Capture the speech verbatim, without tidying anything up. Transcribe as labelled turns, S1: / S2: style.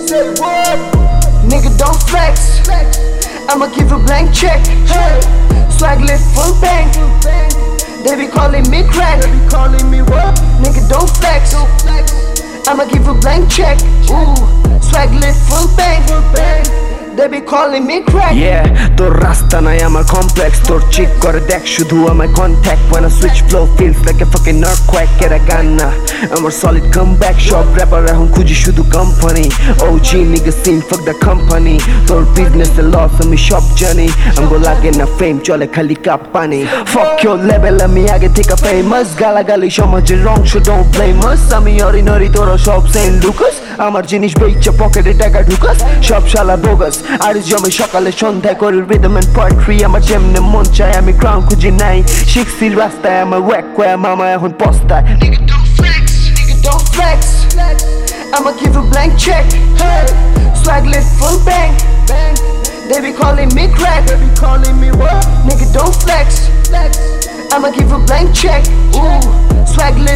S1: Say what? Nigga don't flex. I'ma give a blank check. Swag lit full bang. They be calling me crack. They be calling me what? Nigga don't flex. I'ma give a blank check. Ooh, swag lit full bang. They be calling me crack.
S2: Yeah, তোর রাস্তা নাই আমার complex. তোর চিক করে দেখ শুধু আমার contact. When I switch flow feels like a fucking earthquake. এরা গান না আমার solid comeback. সব rapper এখন খুঁজি শুধু company. O G nigga scene fuck the company. তোর business এ loss আমি সব জানি. আমগো লাগে না fame চলে খালি কাপ পানি. Fuck your level আমি আগে থেকে famous. গালাগালি সমাজের অংশ don't blame us. আমি অরিনরি তোরা সব Saint Lucas. আমার জিনিস বেচে পকেটে টাকা ঢুকাস সব শালা bogus. আর জমে সকালে সন্ধ্যায় করি rhythm and poetry. আমার যেমনে মন চায় আমি crown খুঁজি নাই. শিখছি রাস্তায় আমার whack কয়া মামা এখন পস্তায়.
S1: Nigga don't flex, nigga don't flex. I'ma give a blank check. Swag lit full bang. They be calling me crack. They be calling me what? Nigga don't flex. I'ma give a blank check. Ooh, swag lit